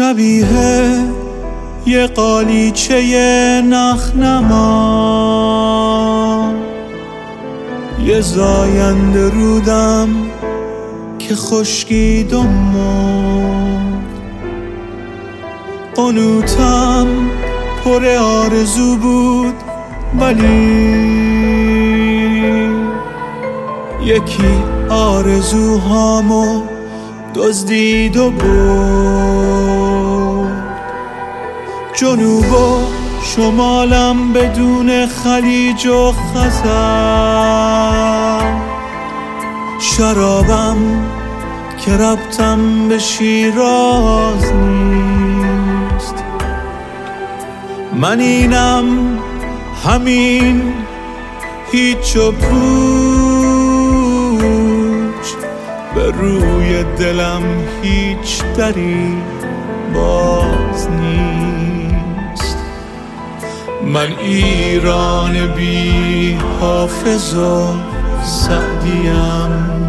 شبیه یه قالیچه نخنما، یه زاینده رودم که خشکید و مرد. قنوتم پر آرزو بود ولی یکی آرزوهامو دزدید و برد. جنوب و شمالم بدون خلیج و خزر، شرابم که ربطم به شیراز نیست. من اینم همین هیچ و پوچ، به روی دلم هیچ دری باز نیست. من ایران بی حافظ و سعدیم،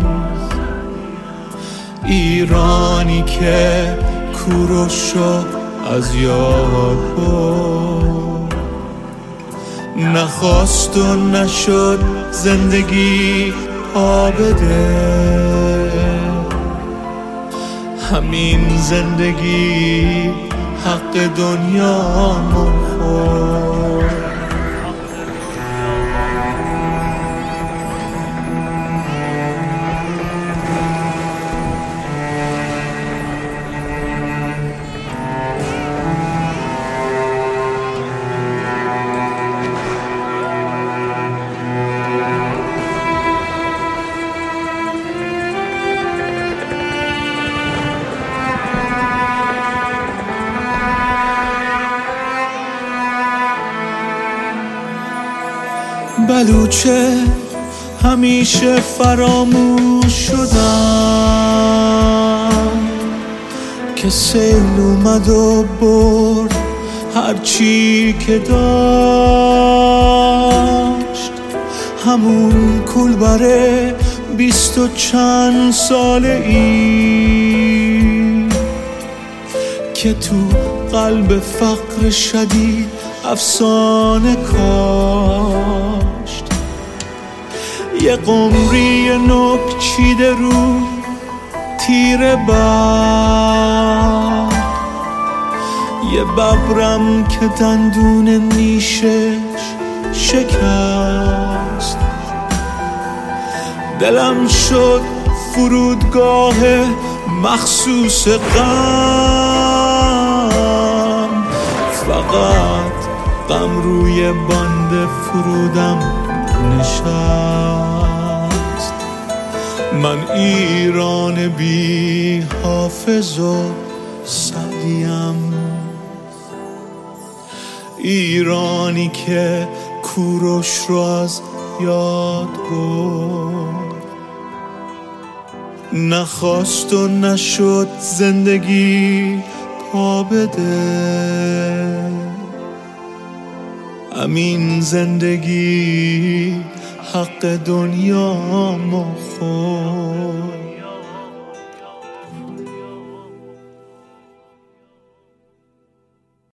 ایرانی که کوروشو از یاد برد. نخواست و نشد زندگی پا بده، همین زندگی حق دنیا خورد. بلوچه همیشه فراموش شدم که سیل اومد و برد هرچی که داشت. همون کولبره 20 و چند ساله ای که تو قلب فقر شدید افسانه کاشت. یه قمری نوک چیده رو تیر برد، یه ببرم که دندون نیشش شکست. دلم شد فرودگاه مخصوص غم، فقط غم روی باند فرودم نشست. من ایران بی حافظ و سعدیم، ایرانی که کوروش رو از یاد برد. نخواست و نشد زندگی پا بده، همین زندگی حق دنیا خورد.